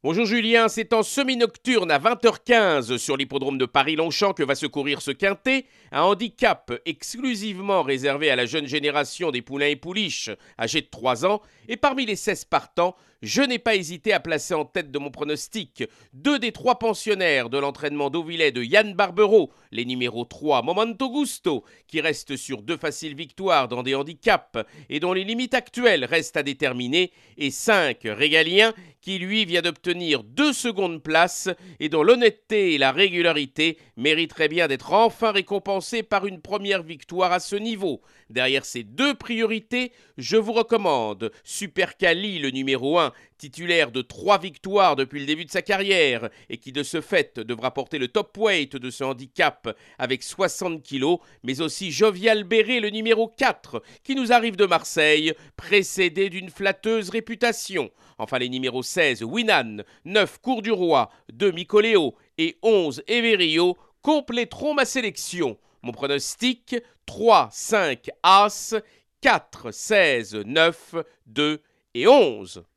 Bonjour Julien, c'est en semi-nocturne à 20h15 sur l'hippodrome de Paris-Longchamp que va se courir ce quintet, un handicap exclusivement réservé à la jeune génération des poulains et pouliches âgés de 3 ans, et parmi les 16 partants, je n'ai pas hésité à placer en tête de mon pronostic 2 des 3 pensionnaires de l'entraînement d'Auvillets de Yann Barbero, les numéros 3 Momento Gusto, qui restent sur 2 faciles victoires dans des handicaps et dont les limites actuelles restent à déterminer, et 5 Régalien, qui lui vient d'obtenir 2 secondes places et dont l'honnêteté et la régularité mériteraient bien d'être enfin récompensées par une première victoire à ce niveau. Derrière ces 2 priorités, je vous recommande Super Cali, le numéro 1, titulaire de 3 victoires depuis le début de sa carrière et qui de ce fait devra porter le top weight de ce handicap avec 60 kilos, mais aussi Jovial Béré, le numéro 4, qui nous arrive de Marseille, précédé d'une flatteuse réputation. Enfin, les numéros 16, Winan, 9, Cour du Roi, 2, Micoléo et 11, Everio compléteront ma sélection. Mon pronostic, 3, 5, As, 4, 16, 9, 2 et 11.